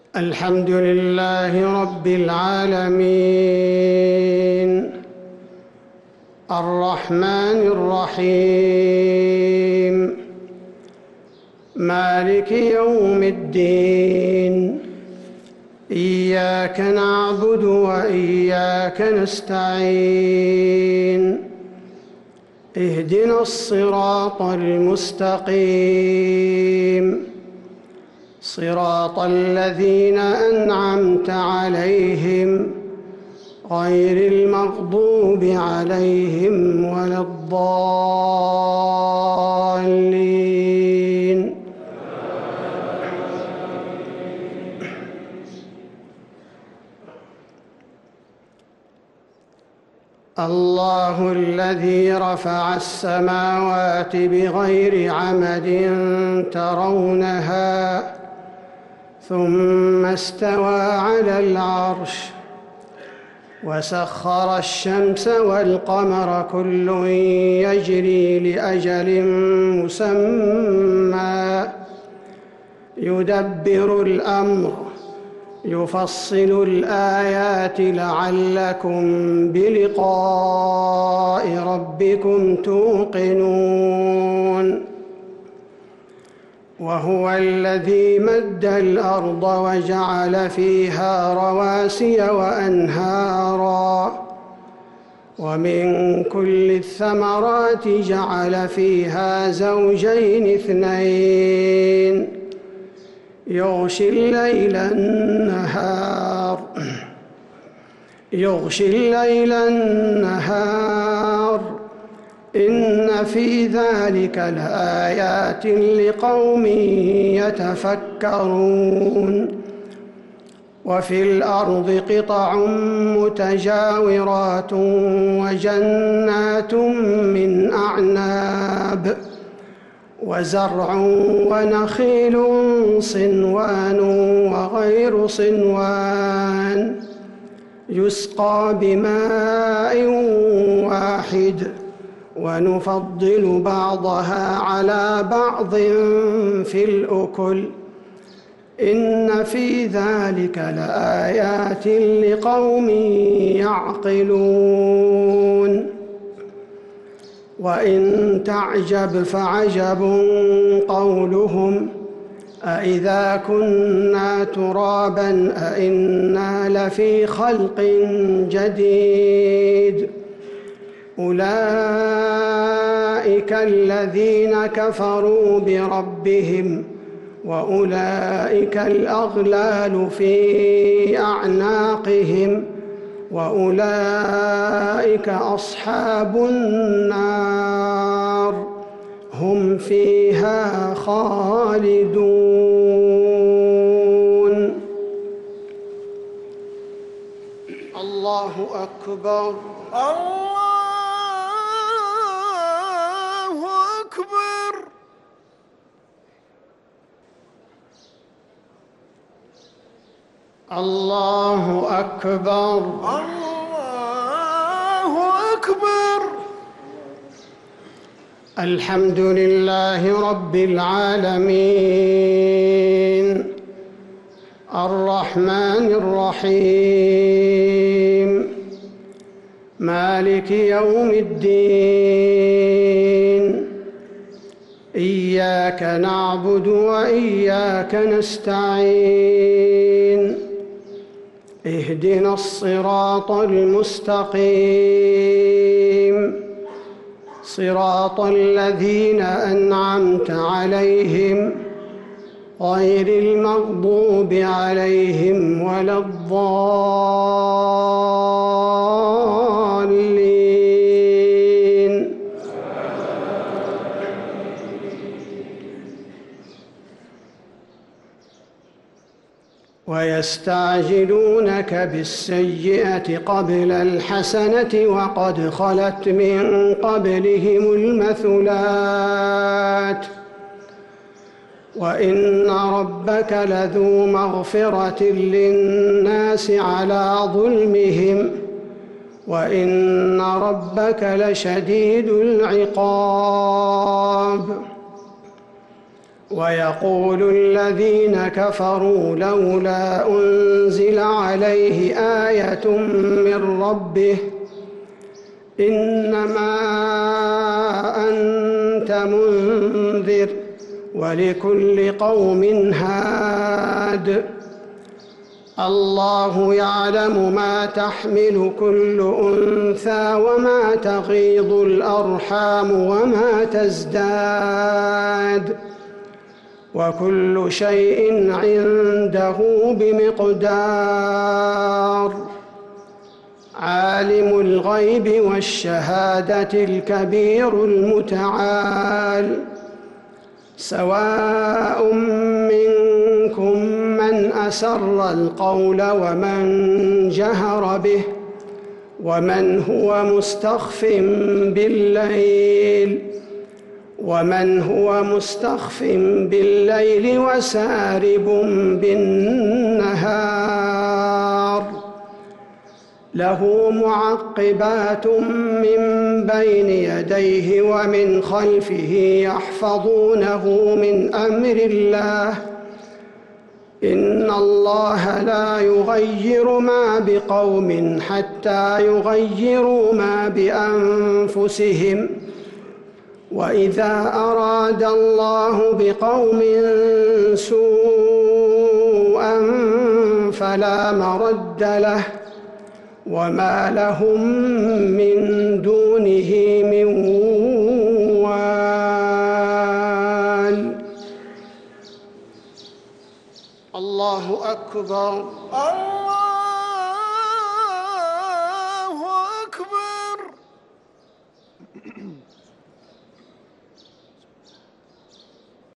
الحمد لله رب العالمين الرحمن الرحيم مالك يوم الدين إياك نعبد وإياك نستعين اهدنا الصراط المستقيم صراط الذين أنعمت عليهم غير المغضوب عليهم ولا الضالين. الله الذي رفع السماوات بغير عمد ترونها ثم استوى على العرش وسخر الشمس والقمر كل يجري لأجل مسمى يدبر الأمر يفصل الآيات لعلكم بلقاء ربكم توقنون. وهو الذي مد الأرض وجعل فيها رواسي وأنهارا ومن كل الثمرات جعل فيها زوجين اثنين يغشي الليل النهار إن في ذلك لآيات لقوم يتفكرون. وفي الأرض قطع متجاورات وجنات من أعناب وزرع ونخيل صنوان وغير صنوان يسقى بماء واحد ونفضل بعضها على بعض في الأكل إن في ذلك لآيات لقوم يعقلون. وإن تعجب فعجب قولهم أإذا كنا ترابا أإنا لفي خلق جديد أولئك الذين كفروا بربهم وأولئك الأغلال في أعناقهم وأولئك أصحاب النار هم فيها خالدون. الله أكبر. الله أكبر. الله أكبر. الله أكبر. الحمد لله رب العالمين الرحمن الرحيم مالك يوم الدين إياك نعبد وإياك نستعين اهدنا الصراط المستقيم صراط الذين أنعمت عليهم غير المغضوب عليهم ولا الضالين. ويستعجلونك بالسيئة قبل الحسنة وقد خلت من قبلهم المثلات وإن ربك لذو مغفرة للناس على ظلمهم وإن ربك لشديد العقاب. ويقول الذين كفروا لولا أنزل عليه آية من ربه إنما أنت منذر ولكل قوم هاد الله يعلم ما تحمل كل أنثى وما تغيض الأرحام وما تزداد وكل شيء عنده بمقدار عالم الغيب والشهادة الكبير المتعال سواء منكم من أسر القول ومن جهر به ومن هو مستخف بالليل وسارب بالنهار له معقبات من بين يديه ومن خلفه يحفظونه من أمر الله إن الله لا يغير ما بقوم حتى يغيروا ما بأنفسهم وإذا أراد الله بقوم سوءا فلا مرد له وما لهم من دونه من وال الله أكبر.